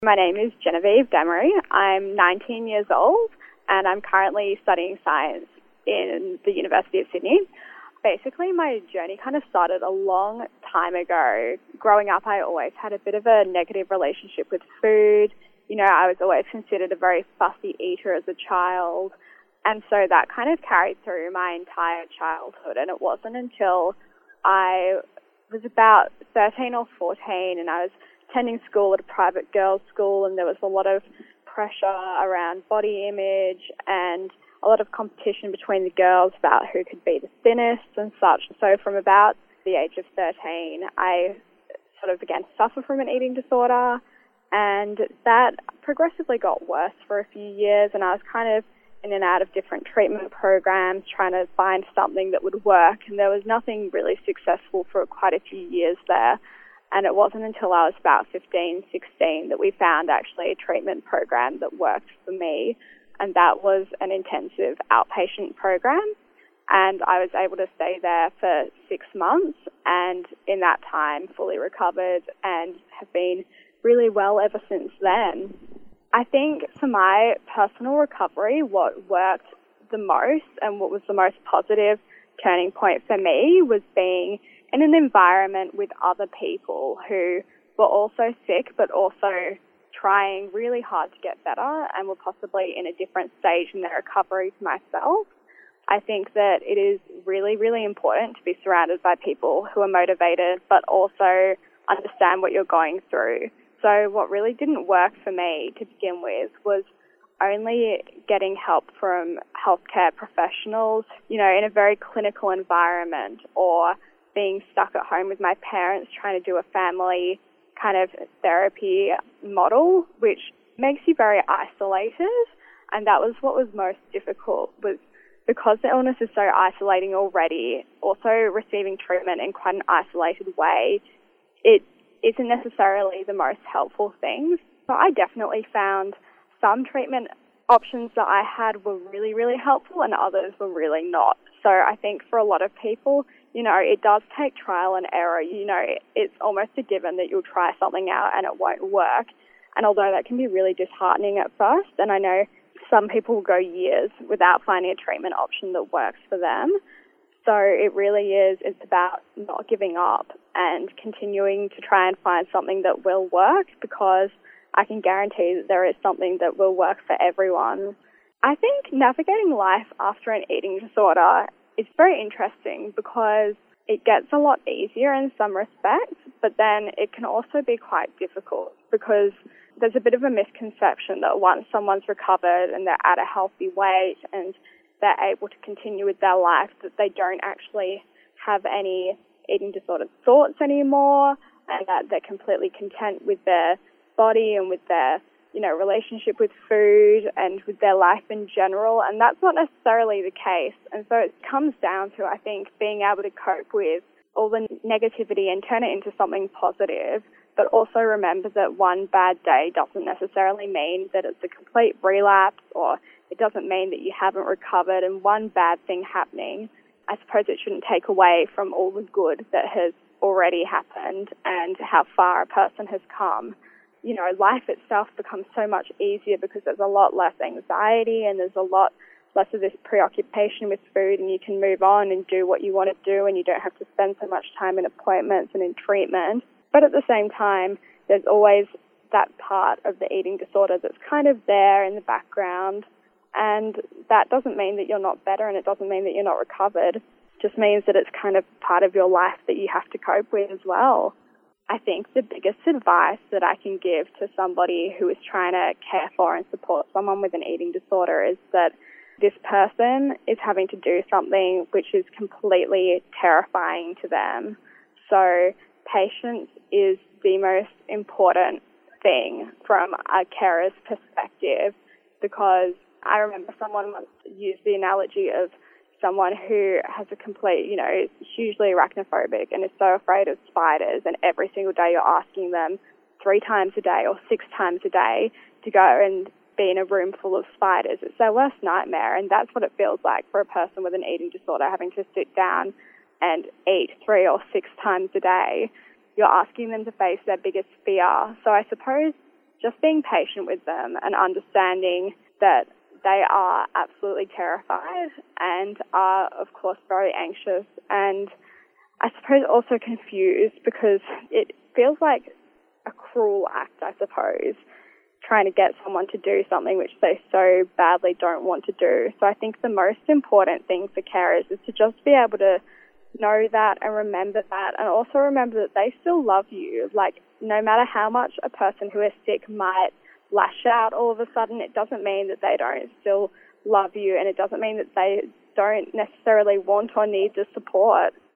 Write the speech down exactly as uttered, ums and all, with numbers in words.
My name is Genevieve Demery. I'm nineteen years old and I'm currently studying science in the University of Sydney. Basically, my journey kind of started a long time ago. Growing up, I always had a bit of a negative relationship with food. You know, I was always considered a very fussy eater as a child. And so that kind of carried through my entire childhood. And it wasn't until I was about thirteen or fourteen and I was attending school at a private girls' school, and there was a lot of pressure around body image and a lot of competition between the girls about who could be the thinnest and such. So from about the age of thirteen, I sort of began to suffer from an eating disorder, and that progressively got worse for a few years, and I was kind of in and out of different treatment programs trying to find something that would work, and there was nothing really successful for quite a few years there. And it wasn't until I was about fifteen, sixteen that we found actually a treatment program that worked for me, and that was an intensive outpatient program. And I was able to stay there for six months and in that time fully recovered and have been really well ever since then. I think for my personal recovery, what worked the most and what was the most positive turning point for me was being in an environment with other people who were also sick but also trying really hard to get better and were possibly in a different stage in their recovery to myself. I think that it is really, really important to be surrounded by people who are motivated but also understand what you're going through. So what really didn't work for me to begin with was only getting help from healthcare professionals, you know, in a very clinical environment, or being stuck at home with my parents trying to do a family kind of therapy model, which makes you very isolated. And that was what was most difficult, was because the illness is so isolating already, also receiving treatment in quite an isolated way, it isn't necessarily the most helpful thing. So I definitely found some treatment options that I had were really, really helpful and others were really not. So I think for a lot of people, you know, it does take trial and error. You know, it's almost a given that you'll try something out and it won't work. And although that can be really disheartening at first, and I know some people will go years without finding a treatment option that works for them. So it really is, it's about not giving up and continuing to try and find something that will work, because I can guarantee that there is something that will work for everyone. I think navigating life after an eating disorder is very interesting because it gets a lot easier in some respects, but then it can also be quite difficult because there's a bit of a misconception that once someone's recovered and they're at a healthy weight and they're able to continue with their life, that they don't actually have any eating disorder thoughts anymore, and that they're completely content with their body and with their, you know, relationship with food and with their life in general. And that's not necessarily the case. And so it comes down to, I think, being able to cope with all the negativity and turn it into something positive, but also remember that one bad day doesn't necessarily mean that it's a complete relapse, or it doesn't mean that you haven't recovered. And one bad thing happening, I suppose it shouldn't take away from all the good that has already happened and how far a person has come. You know, life itself becomes so much easier because there's a lot less anxiety and there's a lot less of this preoccupation with food, and you can move on and do what you want to do, and you don't have to spend so much time in appointments and in treatment. But at the same time, there's always that part of the eating disorder that's kind of there in the background, and that doesn't mean that you're not better, and it doesn't mean that you're not recovered. It just means that it's kind of part of your life that you have to cope with as well. I think the biggest advice that I can give to somebody who is trying to care for and support someone with an eating disorder is that this person is having to do something which is completely terrifying to them. So patience is the most important thing from a carer's perspective, because I remember someone once used the analogy of someone who has a complete, you know, hugely arachnophobic and is so afraid of spiders, and every single day you're asking them three times a day or six times a day to go and be in a room full of spiders. It's their worst nightmare, and that's what it feels like for a person with an eating disorder, having to sit down and eat three or six times a day. You're asking them to face their biggest fear. So I suppose just being patient with them and understanding that they are absolutely terrified and are, of course, very anxious and I suppose also confused because it feels like a cruel act, I suppose, trying to get someone to do something which they so badly don't want to do. So I think the most important thing for carers is to just be able to know that and remember that, and also remember that they still love you. Like, no matter how much a person who is sick might lash out all of a sudden, it doesn't mean that they don't still love you, and it doesn't mean that they don't necessarily want or need the support.